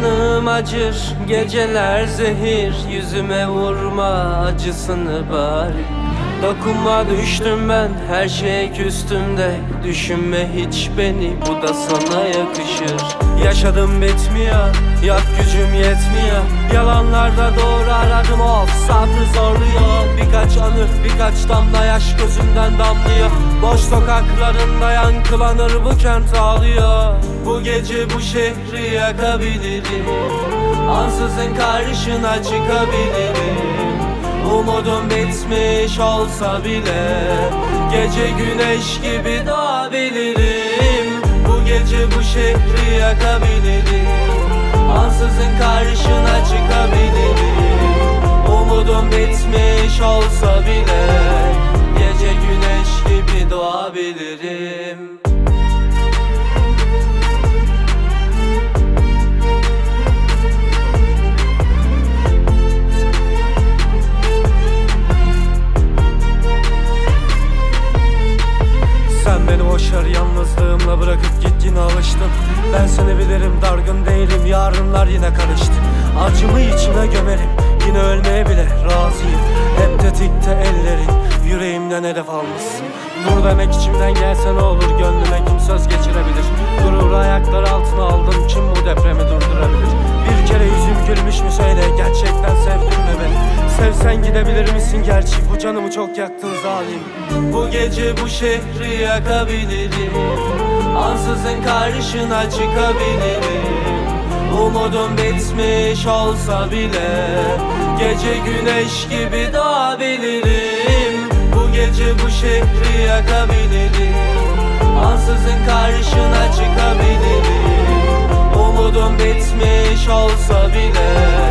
canım acır, geceler zehir. Yüzüme vurma acısını bari. Dokunma düştüm ben, her şeye küstüm de. Düşünme hiç beni, bu da sana yakışır. Yaşadım bitmiyor, yok gücüm yetmiyor. Yalanlarda doğru aradım, of sabrı zorluyor. Birkaç anı, birkaç damla yaş gözümden damlıyor. Boş sokaklarında yankılanır bu kent ağlıyor. Bu gece bu şehri yakabilirim, ansızın karşına çıkabilirim. Umudum bitmiş olsa bile gece güneş gibi doğabilirim. Bu gece bu şehri yakabilirim, ansızın karşına çıkabilirim. Umudum bitmiş olsa bile gece güneş gibi doğabilirim. Sen beni boşver, yalnızlığımla bırakıp git, yine alıştım. Ben seni bilirim, dargın değilim, yarınlar yine karıştı. Acımı içime gömerim, yine ölmeye bile razıyım. Hep tetikte ellerin, yüreğimden hedef almışsın. Dur demek içimden gelse ne olur, gönlüme kim söz geçirebilir? Gururu ayaklar altına aldım, kim bu depremi durdurabilir? Bir kere yüzüm gülmüş mü söyle, gerçekten sevdin mi beni? Sevsen gidebilir misin gerçi, bu canımı çok yaktın zalim. Bu gece bu şehri yakabilirim, ansızın karşına çıkabilirim. Umudum bitmiş olsa bile gece güneş gibi doğabilirim. Bu gece bu şehri yakabilirim, ansızın karşına çıkabilirim. Umudum bitmiş olsa bile